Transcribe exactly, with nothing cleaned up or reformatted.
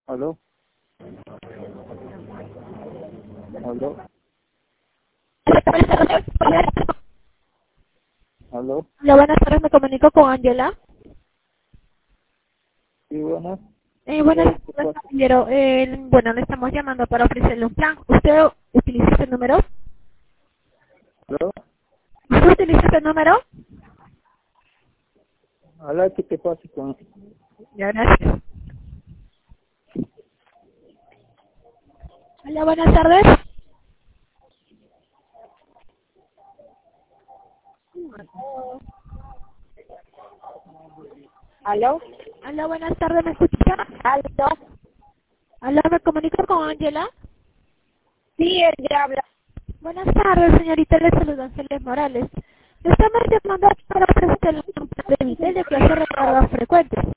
¿Aló? ¿Aló? ¿Aló? Hola, buenas tardes, me comunico con Angela. Sí, buenas. Eh, buenas ¿Qué tardes, pasa? caballero. Eh, bueno, le estamos llamando para ofrecerle un plan. ¿Usted utiliza ese número? ¿Aló? ¿Usted utiliza ese número? Hola, ¿qué te pasa con...? Ya, gracias. Hola, buenas tardes. ¿Aló? Hola, buenas tardes, ¿me escucha? ¿Aló? Hola, me comunico con Angela. Sí, ella habla. Buenas tardes, señorita, le saluda Ángeles Morales. Le estamos llamando para ofrecerle un plan de Vitel de clase de recargas frecuentes.